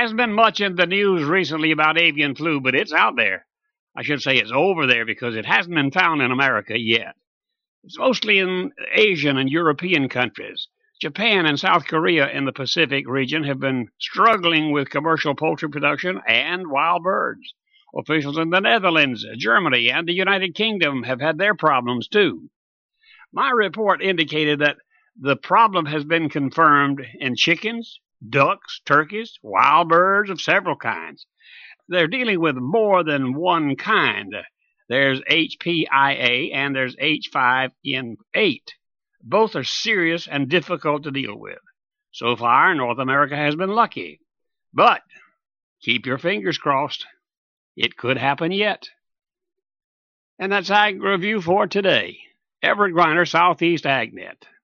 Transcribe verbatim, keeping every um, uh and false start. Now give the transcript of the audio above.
hasn't been much in the news recently about avian flu, but it's out there. I should say it's over there because it hasn't been found in America yet. It's mostly in Asian and European countries. Japan and South Korea in the Pacific region have been struggling with commercial poultry production and wild birds. Officials in the Netherlands, Germany, and the United Kingdom have had their problems too. My report indicated that the problem has been confirmed in chickens, ducks, turkeys, wild birds of several kinds. They're dealing with more than one kind. There's H P I A and there's H five N eight. Both are serious and difficult to deal with. So far, North America has been lucky. But keep your fingers crossed. It could happen yet. And that's Ag Review for today. Everett Griner, Southeast AgNet.